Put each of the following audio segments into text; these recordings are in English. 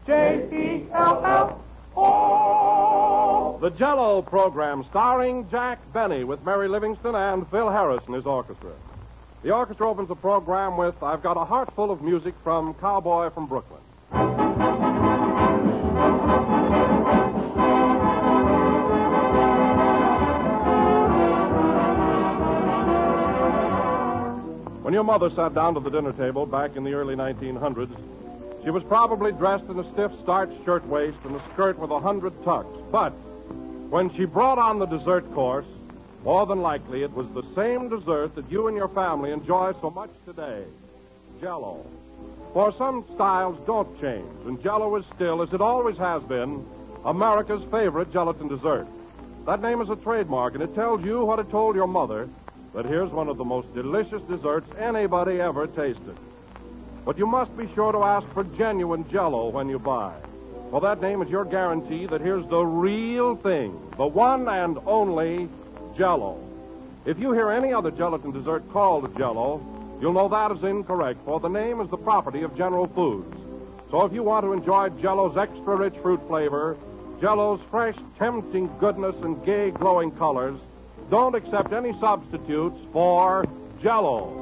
J-E-L-L-O. The Jell-O program starring Jack Benny with Mary Livingston and Phil Harris and his orchestra. The orchestra opens the program with I've Got a Heart Full of Music from Cowboy from Brooklyn. When your mother sat down to the dinner table back in the early 1900s, she was probably dressed in a stiff starched shirtwaist and a skirt with 100 tucks. But when she brought on the dessert course, more than likely it was the same dessert that you and your family enjoy so much today, Jell-O. For some styles don't change, and Jell-O is still, as it always has been, America's favorite gelatin dessert. That name is a trademark, and it tells you what it told your mother, that here's one of the most delicious desserts anybody ever tasted. But you must be sure to ask for genuine Jell-O when you buy. For that name is your guarantee that here's the real thing, the one and only Jell-O. If you hear any other gelatin dessert called Jell-O, you'll know that is incorrect, for the name is the property of General Foods. So if you want to enjoy Jell-O's extra-rich fruit flavor, Jell-O's fresh, tempting goodness and gay, glowing colors, don't accept any substitutes for Jell-O.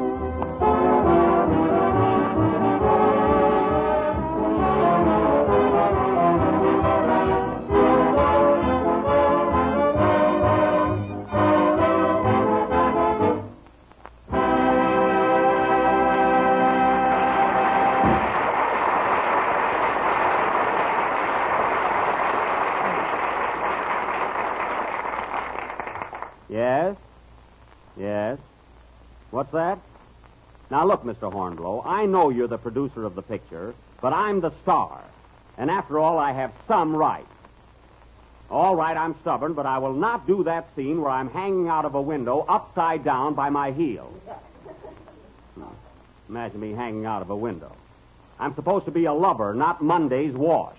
Yes? What's that? Now, look, Mr. Hornblow, I know you're the producer of the picture, but I'm the star. And after all, I have some rights. All right, I'm stubborn, but I will not do that scene where I'm hanging out of a window upside down by my heels. Imagine me hanging out of a window. I'm supposed to be a lubber, not Monday's wash.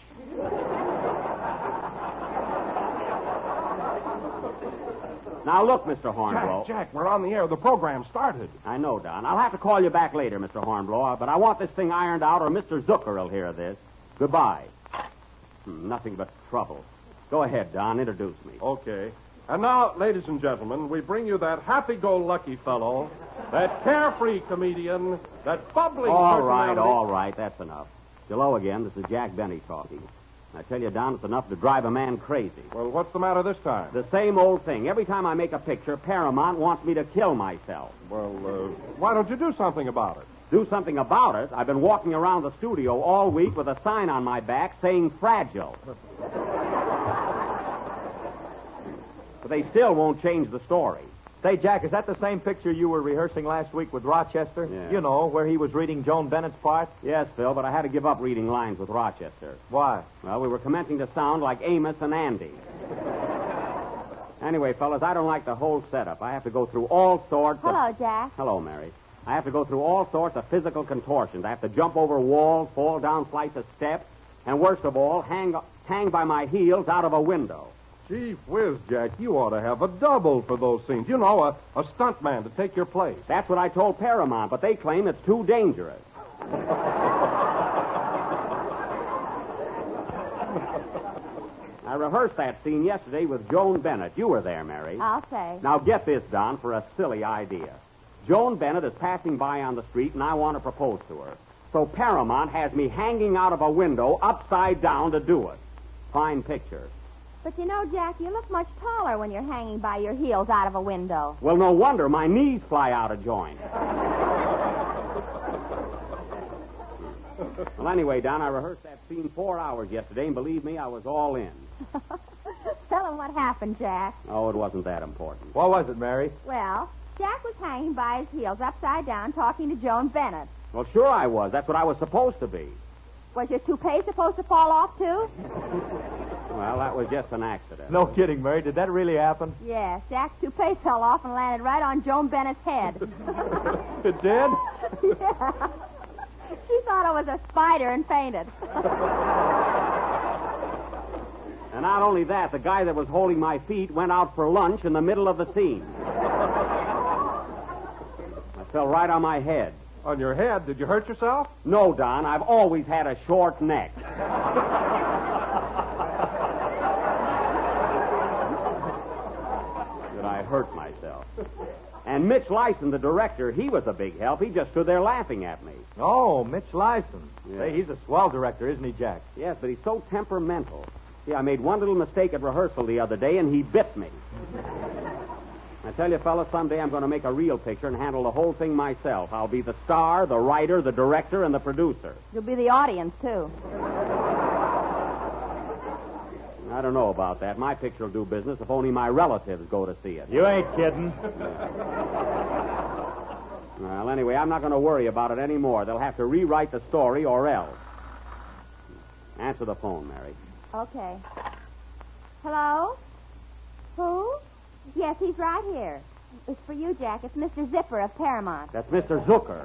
Now, look, Mr. Hornblow. Jack, we're on the air. The program started. I know, Don. I'll have to call you back later, Mr. Hornblow, but I want this thing ironed out or Mr. Zucker will hear this. Goodbye. Nothing but trouble. Go ahead, Don. Introduce me. Okay. And now, ladies and gentlemen, we bring you that happy-go-lucky fellow, that carefree comedian, that bubbling All personality. right. That's enough. Hello again. This is Jack Benny talking. I tell you, Don, it's enough to drive a man crazy. Well, what's the matter this time? The same old thing. Every time I make a picture, Paramount wants me to kill myself. Well, why don't you do something about it? Do something about it? I've been walking around the studio all week with a sign on my back saying fragile. But they still won't change the story. Say, Jack, is that the same picture you were rehearsing last week with Rochester? Yeah. You know, where he was reading Joan Bennett's part? Yes, Phil, but I had to give up reading lines with Rochester. Why? Well, we were commencing to sound like Amos and Andy. Anyway, fellas, I don't like the whole setup. I have to go through all sorts of... Hello, Jack. Hello, Mary. I have to go through all sorts of physical contortions. I have to jump over walls, fall down flights of steps, and worst of all, hang by my heels out of a window. Gee whiz, Jack, you ought to have a double for those scenes. You know, a stuntman to take your place. That's what I told Paramount, but they claim it's too dangerous. I rehearsed that scene yesterday with Joan Bennett. You were there, Mary. I'll say. Now, get this, Don, for a silly idea. Joan Bennett is passing by on the street, and I want to propose to her. So Paramount has me hanging out of a window upside down to do it. Fine picture. But you know, Jack, you look much taller when you're hanging by your heels out of a window. Well, no wonder my knees fly out of joint. Well, anyway, Don, I rehearsed that scene 4 hours yesterday, and believe me, I was all in. Tell him what happened, Jack. Oh, it wasn't that important. What was it, Mary? Well, Jack was hanging by his heels upside down talking to Joan Bennett. Well, sure I was. That's what I was supposed to be. Was your toupee supposed to fall off, too? Well, that was just an accident. No kidding, Mary. Did that really happen? Yes, Jack's toupee fell off and landed right on Joan Bennett's head. It did? Yeah. She thought it was a spider and fainted. And not only that, the guy that was holding my feet went out for lunch in the middle of the scene. I fell right on my head. On your head? Did you hurt yourself? No, Don. I've always had a short neck. Did I hurt myself? And Mitch Lyson, the director, he was a big help. He just stood there laughing at me. Oh, Mitch Lyson. Yeah. Say, he's a swell director, isn't he, Jack? Yes, but he's so temperamental. See, I made one little mistake at rehearsal the other day, and he bit me. I tell you, fellas, someday I'm going to make a real picture and handle the whole thing myself. I'll be the star, the writer, the director, and the producer. You'll be the audience, too. I don't know about that. My picture will do business if only my relatives go to see it. You ain't kidding. Well, anyway, I'm not going to worry about it anymore. They'll have to rewrite the story or else. Answer the phone, Mary. Okay. Hello? Who? Yes, he's right here. It's for you, Jack. It's Mr. Zipper of Paramount. That's Mr. Zucker.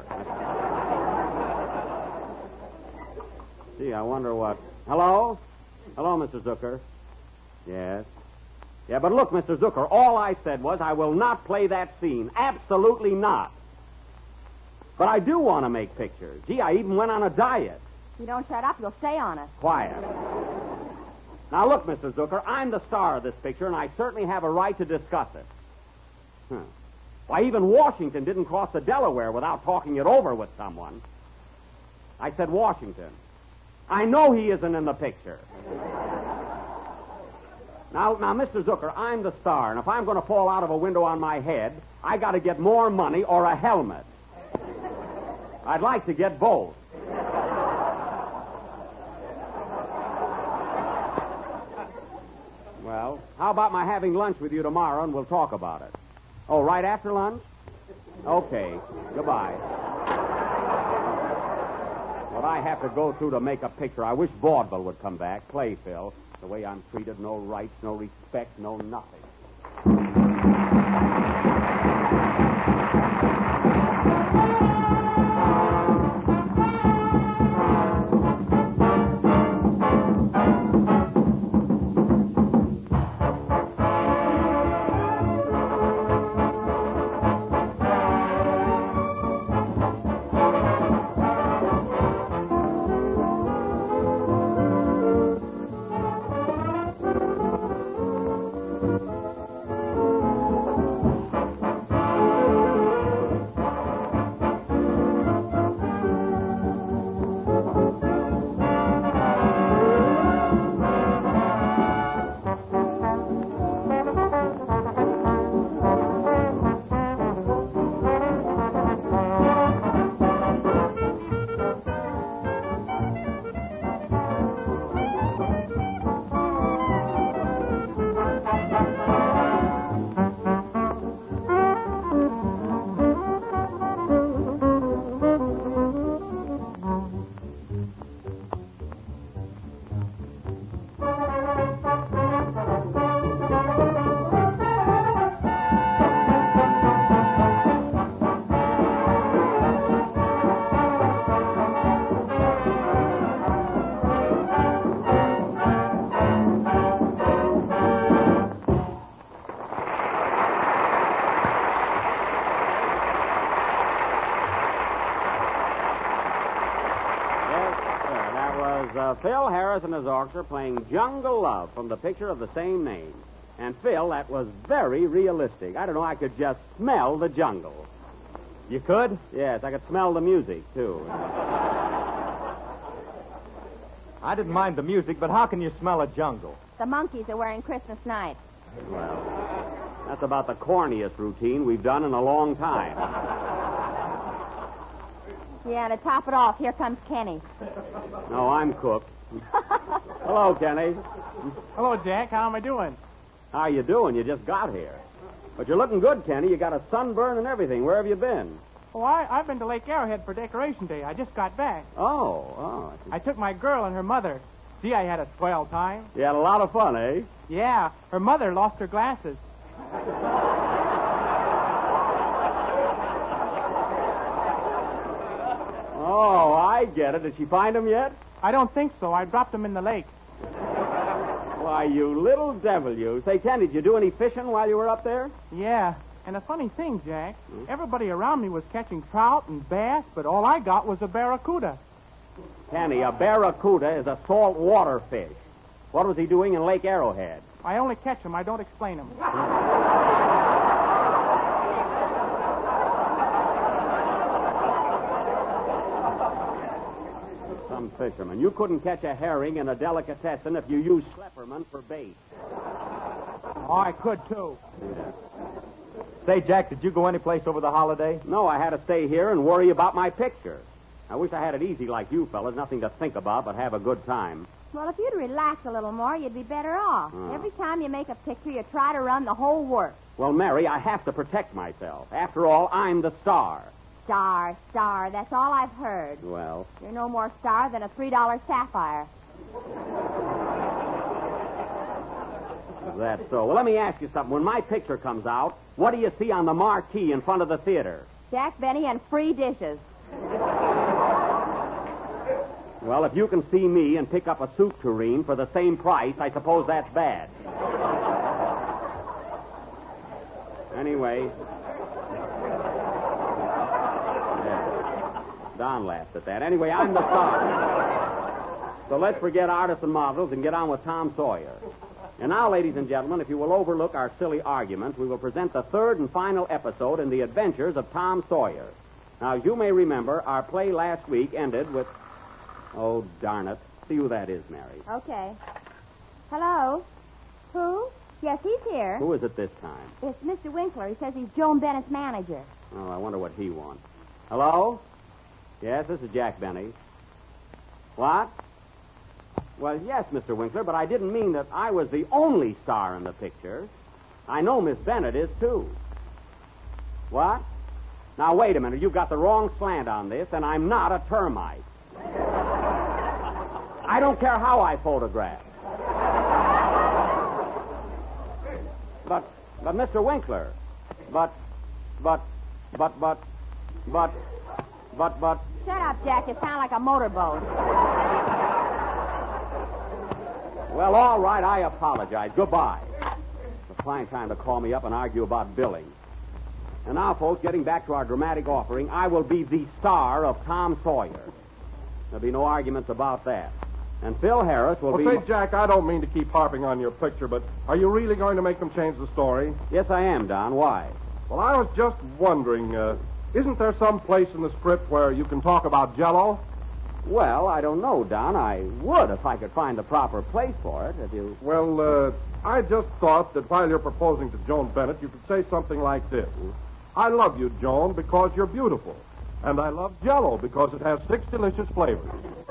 Gee, I wonder what... Hello? Hello, Mr. Zucker. Yes. Yeah, but look, Mr. Zucker, all I said was I will not play that scene. Absolutely not. But I do want to make pictures. Gee, I even went on a diet. If you don't shut up, you'll stay on it. Quiet. Now, look, Mr. Zucker, I'm the star of this picture, and I certainly have a right to discuss it. Why, even Washington didn't cross the Delaware without talking it over with someone. I said Washington. I know he isn't in the picture. Now, Mr. Zucker, I'm the star, and if I'm going to fall out of a window on my head, I got to get more money or a helmet. I'd like to get both. Well, how about my having lunch with you tomorrow, and we'll talk about it? Oh, right after lunch? Okay. Goodbye. What I have to go through to make a picture. I wish vaudeville would come back. Play, Phil. The way I'm treated, no rights, no respect, no nothing. Phil Harris and his orchestra playing Jungle Love from the picture of the same name. And, Phil, that was very realistic. I don't know, I could just smell the jungle. You could? Yes, I could smell the music, too. I didn't mind the music, but how can you smell a jungle? The monkeys are wearing Christmas nights. Well, that's about the corniest routine we've done in a long time. Yeah, to top it off, here comes Kenny. No, I'm cooked. Hello, Kenny. Hello, Jack. How am I doing? How you doing? You just got here. But you're looking good, Kenny. You got a sunburn and everything. Where have you been? Oh, I've been to Lake Arrowhead for Decoration Day. I just got back. Oh. I took my girl and her mother. Gee, I had a swell time. You had a lot of fun, eh? Yeah, her mother lost her glasses. Oh, I get it. Did she find them yet? I don't think so. I dropped them in the lake. Why, you little devil, you. Say, Ken, did you do any fishing while you were up there? Yeah. And a funny thing, Jack, everybody around me was catching trout and bass, but all I got was a barracuda. Kenny, a barracuda is a saltwater fish. What was he doing in Lake Arrowhead? I only catch them. I don't explain them. Some fisherman. You couldn't catch a herring in a delicatessen if you used Schlepperman for bait. Oh, I could, too. Yeah. Say, Jack, did you go anyplace over the holiday? No, I had to stay here and worry about my picture. I wish I had it easy like you fellas. Nothing to think about but have a good time. Well, if you'd relax a little more, you'd be better off. Oh. Every time you make a picture, you try to run the whole work. Well, Mary, I have to protect myself. After all, I'm the star. Star, that's all I've heard. Well, You're no more star than a $3 sapphire. is that so? Well, let me ask you something. When my picture comes out, what do you see on the marquee in front of the theater? Jack Benny and free dishes. Well, if you can see me and pick up a soup tureen for the same price, I suppose that's bad. Anyway. Yeah. Don laughed at that. Anyway, I'm the star. So let's forget artists and models and get on with Tom Sawyer. And now, ladies and gentlemen, if you will overlook our silly arguments, we will present the third and final episode in the adventures of Tom Sawyer. Now, as you may remember, our play last week ended with... Oh, darn it. See who that is, Mary. Okay. Hello? Who? Yes, he's here. Who is it this time? It's Mr. Winkler. He says he's Joan Bennett's manager. Oh, I wonder what he wants. Hello? Yes, this is Jack Benny. What? Well, yes, Mr. Winkler, but I didn't mean that I was the only star in the picture. I know Miss Bennett is, too. What? Now, wait a minute. You've got the wrong slant on this, and I'm not a termite. I don't care how I photograph. But, Mr. Winkler, but... Shut up, Jack. You sound like a motorboat. Well, all right, I apologize. Goodbye. It's a fine time to call me up and argue about billing. And now, folks, getting back to our dramatic offering, I will be the star of Tom Sawyer. There'll be no arguments about that. And Phil Harris will be... Well, say, Jack, I don't mean to keep harping on your picture, but are you really going to make them change the story? Yes, I am, Don. Why? Well, I was just wondering, isn't there some place in the script where you can talk about Jell-O? Well, I don't know, Don. I would if I could find the proper place for it. If you... Well, I just thought that while you're proposing to Joan Bennett, you could say something like this. I love you, Joan, because you're beautiful. And I love Jell-O because it has 6 delicious flavors.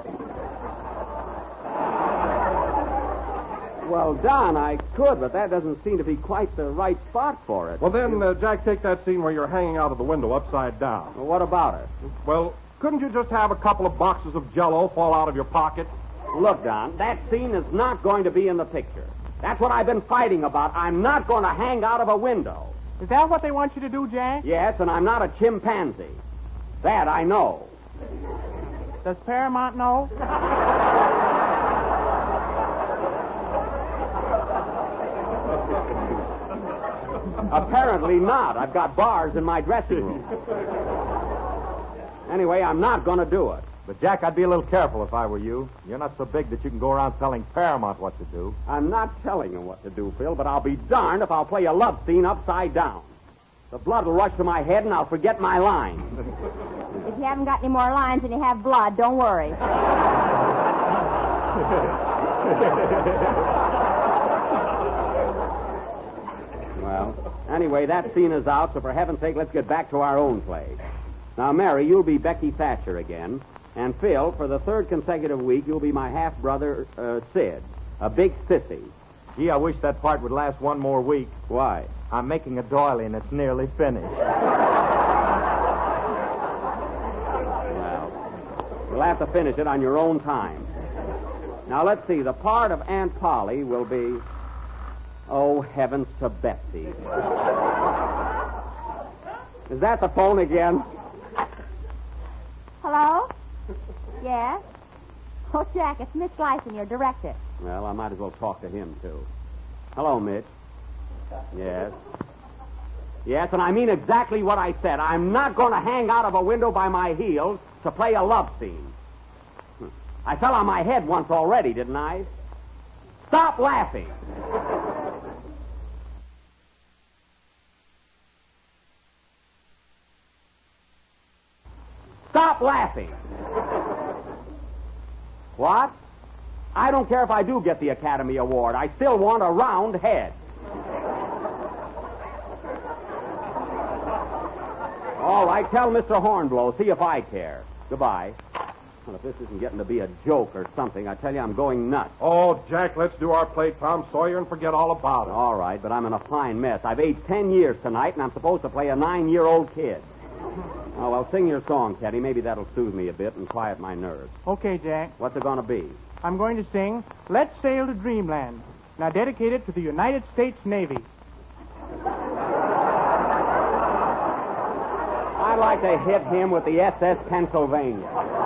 Well, Don, I could, but that doesn't seem to be quite the right spot for it. Well, then, Jack, take that scene where you're hanging out of the window upside down. Well, what about it? Well, couldn't you just have a couple of boxes of Jell-O fall out of your pocket? Look, Don, that scene is not going to be in the picture. That's what I've been fighting about. I'm not going to hang out of a window. Is that what they want you to do, Jack? Yes, and I'm not a chimpanzee. That I know. Does Paramount know? Apparently not. I've got bars in my dressing room. Anyway, I'm not going to do it. But, Jack, I'd be a little careful if I were you. You're not so big that you can go around telling Paramount what to do. I'm not telling them what to do, Phil, but I'll be darned if I'll play a love scene upside down. The blood will rush to my head, and I'll forget my lines. If you haven't got any more lines and you have blood, don't worry. Well, anyway, that scene is out, so for heaven's sake, let's get back to our own play. Now, Mary, you'll be Becky Thatcher again. And Phil, for the 3rd consecutive week, you'll be my half-brother, Sid, a big sissy. Gee, I wish that part would last one more week. Why? I'm making a doily, and it's nearly finished. Well, you'll have to finish it on your own time. Now, let's see. The part of Aunt Polly will be... Oh, heavens to Betsy. Is that the phone again? Hello? Yes? Oh, Jack, it's Mitch Gleason, your director. Well, I might as well talk to him, too. Hello, Mitch. Yes. Yes, and I mean exactly what I said. I'm not going to hang out of a window by my heels to play a love scene. I fell on my head once already, didn't I? Stop laughing. Stop laughing. What? I don't care if I do get the Academy Award. I still want a round head. All right, tell Mr. Hornblow, see if I care. Goodbye. Well, if this isn't getting to be a joke or something, I tell you I'm going nuts. Oh, Jack, let's do our play Tom Sawyer and forget all about it. All right, but I'm in a fine mess. I've aged 10 years tonight, and I'm supposed to play a 9-year-old kid. Oh, well, sing your song, Teddy. Maybe that'll soothe me a bit and quiet my nerves. Okay, Jack. What's it going to be? I'm going to sing Let's Sail to Dreamland. Now dedicated to the United States Navy. I'd like to hit him with the SS Pennsylvania.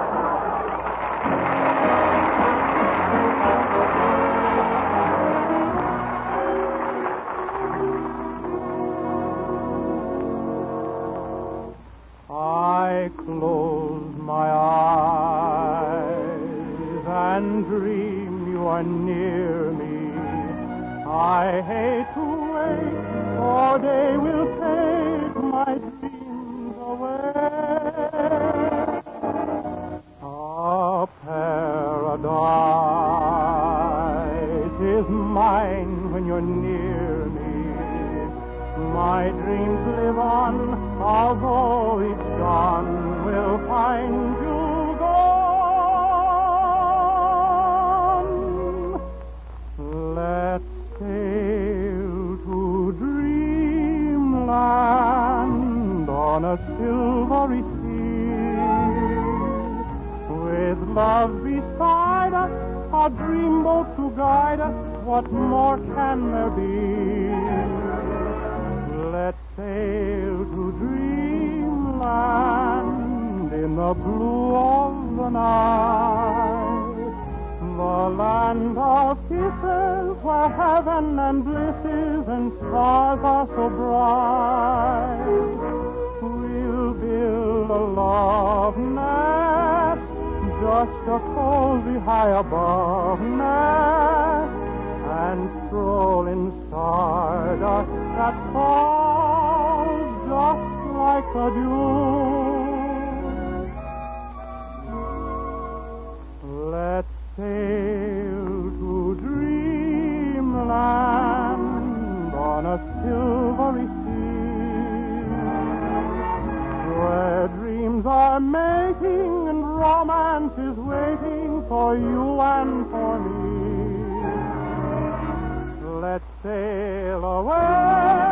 I close my eyes and dream you are near me. I hate to wait, for day will take my dreams away. A paradise is mine when you're near me. My dreams live on, although each dawn will find you gone. Let's sail to dreamland on a silvery sea. With love beside us, a dreamboat to guide us, what more can there be? Let's sail to dreamland in the blue of the night, the land of kisses where heaven and bliss is and stars are so bright. We'll build a love nest, just a cozy high above nest, and stroll in stardust that falls just like a dew. Let's sail to dreamland on a silvery sea, where dreams are making and romance is waiting for you and for me. Let's sail away.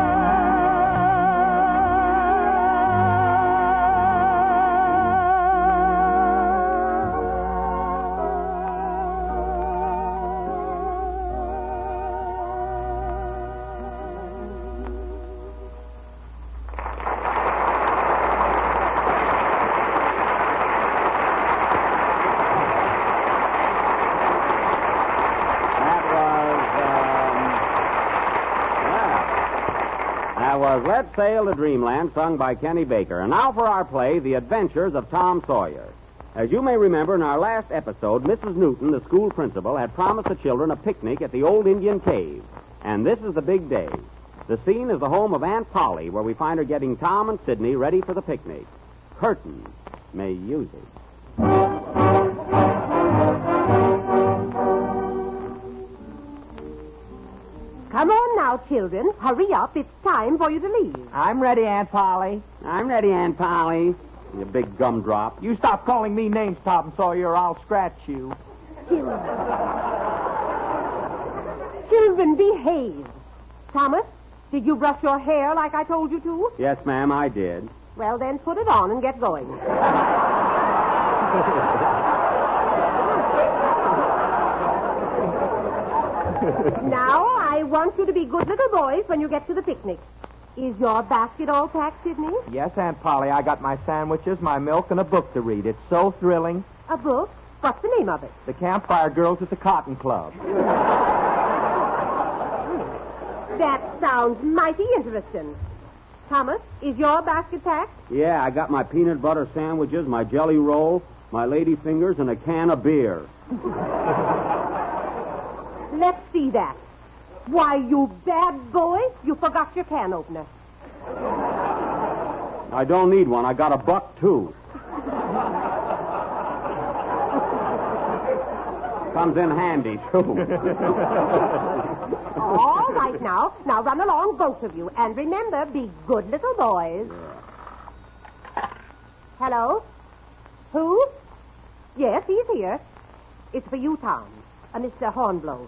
Let's Sail to Dreamland, sung by Kenny Baker. And now for our play, The Adventures of Tom Sawyer. As you may remember, in our last episode, Mrs. Newton, the school principal, had promised the children a picnic at the old Indian cave. And this is the big day. The scene is the home of Aunt Polly, where we find her getting Tom and Sidney ready for the picnic. Curtain may use it. Come on now, children. Hurry up. It's time for you to leave. I'm ready, Aunt Polly. I'm ready, Aunt Polly. You big gumdrop. You stop calling me names, Tom Sawyer, or I'll scratch you. Children, behave. Thomas, did you brush your hair like I told you to? Yes, ma'am, I did. Well, then put it on and get going. Now, I want you to be good little boys when you get to the picnic. Is your basket all packed, Sidney? Yes, Aunt Polly. I got my sandwiches, my milk, and a book to read. It's so thrilling. A book? What's the name of it? The Campfire Girls at the Cotton Club. That sounds mighty interesting. Thomas, is your basket packed? Yeah, I got my peanut butter sandwiches, my jelly roll, my lady fingers, and a can of beer. Let's see that. Why, you bad boy, you forgot your can opener. I don't need one. I got a buck, too. Comes in handy, too. All right, now. Now run along, both of you. And remember, be good little boys. Hello? Who? Yes, he's here. It's for you, Tom. Mr. Hornblow.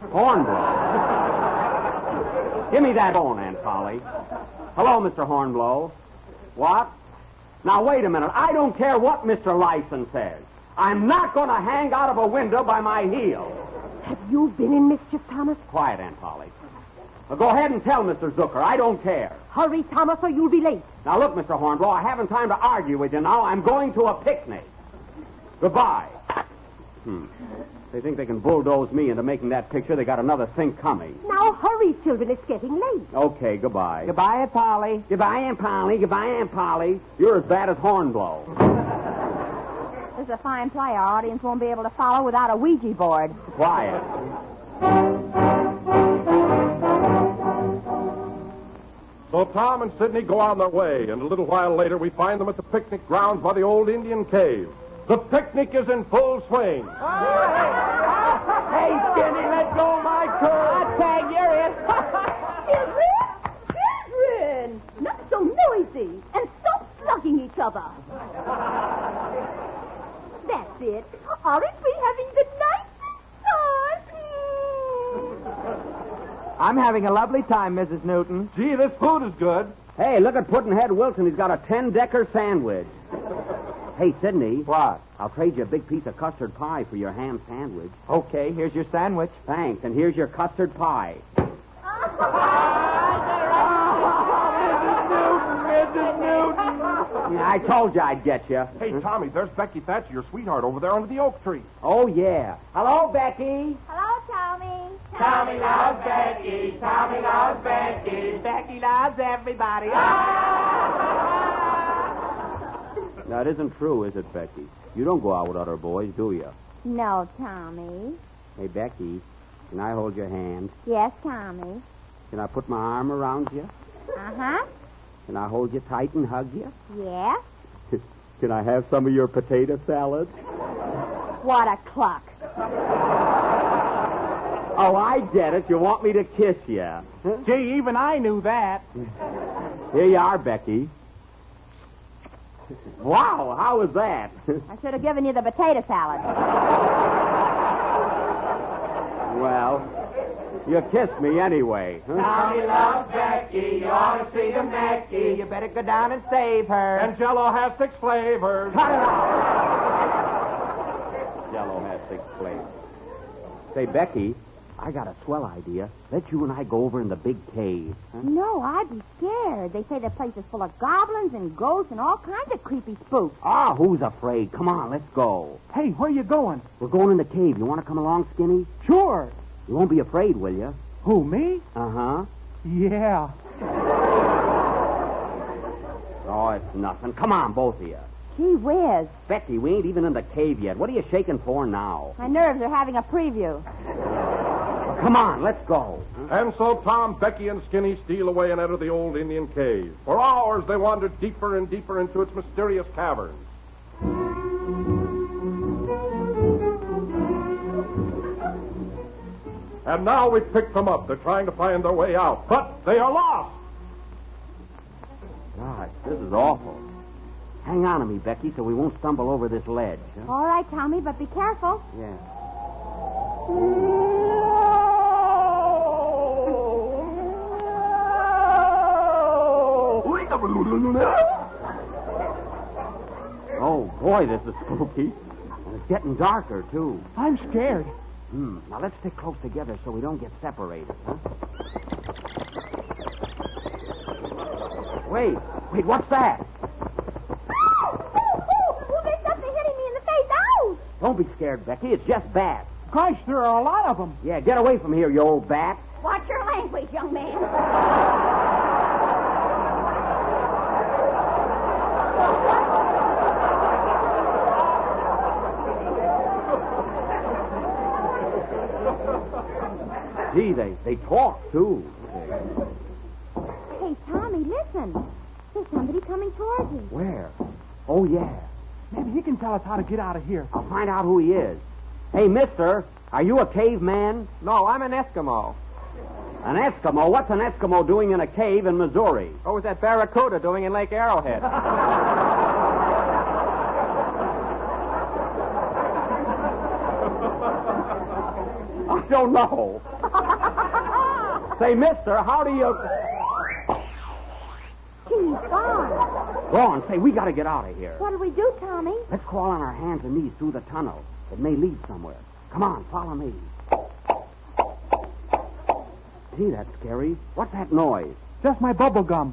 Hornblow? Give me that phone, Aunt Polly. Hello, Mr. Hornblow. What? Now, wait a minute. I don't care what Mr. Lyson says. I'm not going to hang out of a window by my heel. Have you been in mischief, Thomas? Quiet, Aunt Polly. Well, go ahead and tell Mr. Zucker. I don't care. Hurry, Thomas, or you'll be late. Now, look, Mr. Hornblow, I haven't time to argue with you now. I'm going to a picnic. Goodbye. They think they can bulldoze me into making that picture. They got another thing coming. Now, hurry, children. It's getting late. Okay, goodbye. Goodbye, Aunt Polly. Goodbye, Aunt Polly. Goodbye, Aunt Polly. You're as bad as Hornblow. This is a fine play. Our audience won't be able to follow without a Ouija board. Quiet. So Tom and Sidney go on their way, and a little while later we find them at the picnic grounds by the old Indian cave. The picnic is in full swing. Hey, Skinny, let go of my coat. Tag, you're in. Children! Not so noisy, and stop slugging each other. That's it. Aren't we having the nicest time? I'm having a lovely time, Mrs. Newton. Gee, this food is good. Hey, look at Puddinhead Wilson. He's got a 10-decker sandwich. Hey, Sidney. What? I'll trade you a big piece of custard pie for your ham sandwich. Okay, here's your sandwich. Thanks, and here's your custard pie. Mrs. Newton. Yeah, I told you I'd get you. Hey, Tommy, there's Becky Thatcher, your sweetheart, over there under the oak tree. Oh, yeah. Hello, Becky. Hello, Tommy. Tommy loves Becky. Tommy loves Becky. Becky loves everybody. Now, it isn't true, is it, Becky? You don't go out with other boys, do you? No, Tommy. Hey, Becky, can I hold your hand? Yes, Tommy. Can I put my arm around you? Uh-huh. Can I hold you tight and hug you? Yes. Can I have some of your potato salad? What a cluck. Oh, I get it. You want me to kiss you. Gee, even I knew that. Here you are, Becky. Wow, how was that? I should have given you the potato salad. Well, you kissed me anyway. Huh? Tommy loves Becky. You ought to see him, Becky. You better go down and save her. And Jell-O has 6 flavors. Cut it out! Jell-O has 6 flavors. Say, Becky, I got a swell idea. Let you and I go over in the big cave. Huh? No, I'd be scared. They say the place is full of goblins and ghosts and all kinds of creepy spooks. Ah, who's afraid? Come on, let's go. Hey, where you going? We're going in the cave. You want to come along, Skinny? Sure. You won't be afraid, will you? Who, me? Uh-huh. Yeah. Oh, it's nothing. Come on, both of you. Gee whiz. Becky, we ain't even in the cave yet. What are you shaking for now? My nerves are having a preview. Come on, let's go. And so Tom, Becky, and Skinny steal away and enter the old Indian cave. For hours they wander deeper and deeper into its mysterious caverns. And now we've picked them up. They're trying to find their way out, but they are lost. Gosh, this is awful. Hang on to me, Becky, so we won't stumble over this ledge. Huh? All right, Tommy, but be careful. Yeah. Oh, boy, this is spooky. And it's getting darker, too. I'm scared. Now, let's stick close together so we don't get separated, huh? Wait, what's that? There's something hitting me in the face. Ouch! Don't be scared, Becky. It's just bats. Gosh, there are a lot of them. Yeah, get away from here, you old bat. Watch your language, young man. Gee, they talk, too. Hey, Tommy, listen. There's somebody coming towards you. Where? Oh, yeah. Maybe he can tell us how to get out of here. I'll find out who he is. Hey, mister, are you a caveman? No, I'm an Eskimo. An Eskimo? What's an Eskimo doing in a cave in Missouri? What was that barracuda doing in Lake Arrowhead? I don't know. Say, mister, how do you... He's gone. Go on, say, we got to get out of here. What'll we do, Tommy? Let's crawl on our hands and knees through the tunnel. It may lead somewhere. Come on, follow me. Gee, that's scary. What's that noise? Just my bubble gum.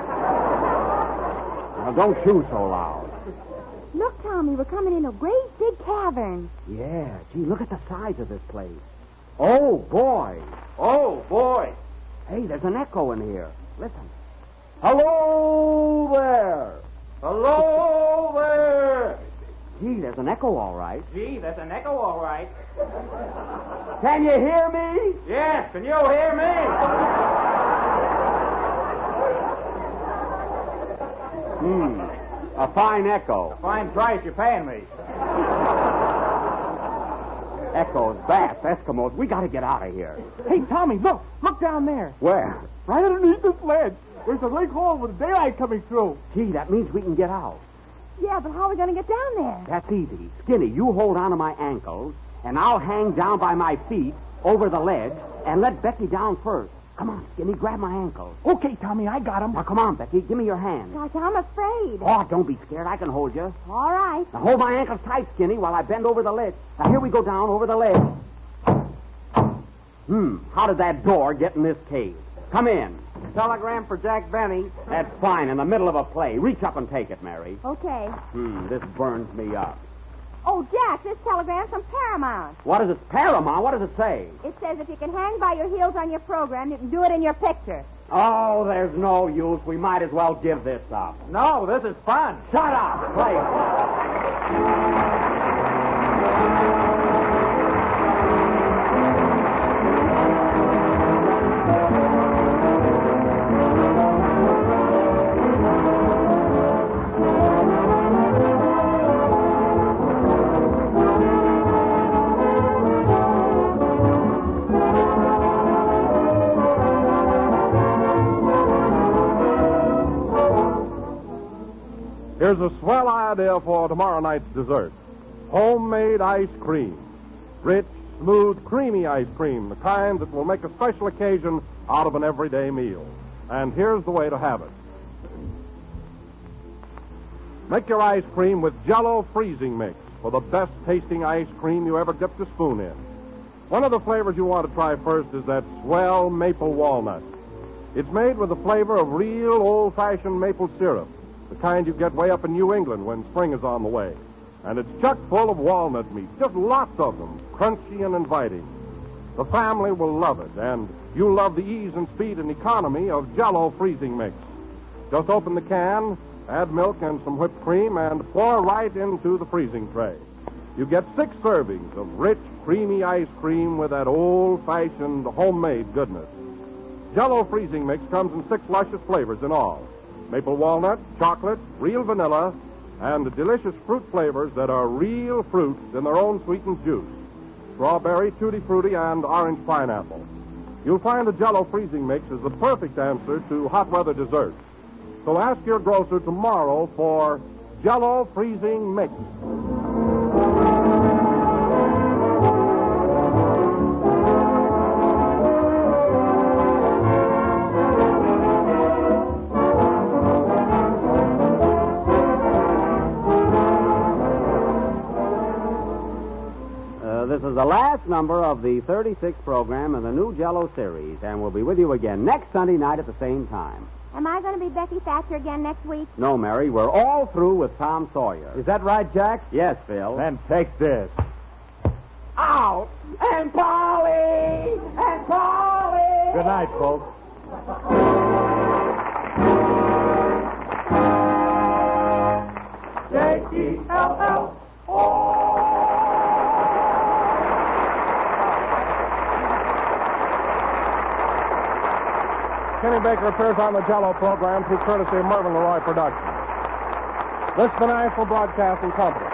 Now, don't chew so loud. Look, Tommy, we're coming in a great big cavern. Yeah, gee, look at the size of this place. Oh, boy. Oh, boy. Hey, there's an echo in here. Listen. Hello there. Hello there. Gee, there's an echo, all right. Gee, there's an echo, all right. Can you hear me? Yes, can you hear me? A fine echo. Fine price you're paying me. Echoes, bass, Eskimos. We got to get out of here. Hey, Tommy, look. Look down there. Where? Right underneath this ledge. There's a big hole with daylight coming through. Gee, that means we can get out. Yeah, but how are we going to get down there? That's easy. Skinny, you hold on to my ankles, and I'll hang down by my feet over the ledge and let Becky down first. Come on, Skinny, grab my ankles. Okay, Tommy, I got him. Now, come on, Becky, give me your hand. Gosh, I'm afraid. Oh, don't be scared. I can hold you. All right. Now, hold my ankles tight, Skinny, while I bend over the ledge. Now, here we go down over the ledge. How did that door get in this cave? Come in. Telegram for Jack Benny. That's fine, in the middle of a play. Reach up and take it, Mary. Okay. This burns me up. Oh, Jack, this telegram's from Paramount. What is it? Paramount? What does it say? It says if you can hang by your heels on your program, you can do it in your picture. Oh, there's no use. We might as well give this up. No, this is fun. Shut up. Play it. Here's a swell idea for tomorrow night's dessert. Homemade ice cream. Rich, smooth, creamy ice cream, the kind that will make a special occasion out of an everyday meal. And here's the way to have it. Make your ice cream with Jell-O freezing mix for the best tasting ice cream you ever dipped a spoon in. One of the flavors you want to try first is that swell maple walnut. It's made with the flavor of real old-fashioned maple syrup, the kind you get way up in New England when spring is on the way. And it's chock full of walnut meat, just lots of them, crunchy and inviting. The family will love it, and you'll love the ease and speed and economy of Jell-O freezing mix. Just open the can, add milk and some whipped cream, and pour right into the freezing tray. You get 6 servings of rich, creamy ice cream with that old-fashioned homemade goodness. Jell-O freezing mix comes in 6 luscious flavors in all. Maple walnut, chocolate, real vanilla, and delicious fruit flavors that are real fruits in their own sweetened juice. Strawberry, tutti frutti, and orange pineapple. You'll find the Jell-O freezing mix is the perfect answer to hot weather desserts. So ask your grocer tomorrow for Jell-O freezing mix. This is the last number of the 36th program in the new Jell-O series, and we'll be with you again next Sunday night at the same time. Am I going to be Becky Thatcher again next week? No, Mary, we're all through with Tom Sawyer. Is that right, Jack? Yes, Phil. Then take this. Out! And Polly! And Polly! Good night, folks. J-E-L-L-O! Kenny Baker appears on the Jell-O program through courtesy of Mervyn LeRoy Productions. This is the National Broadcasting Company.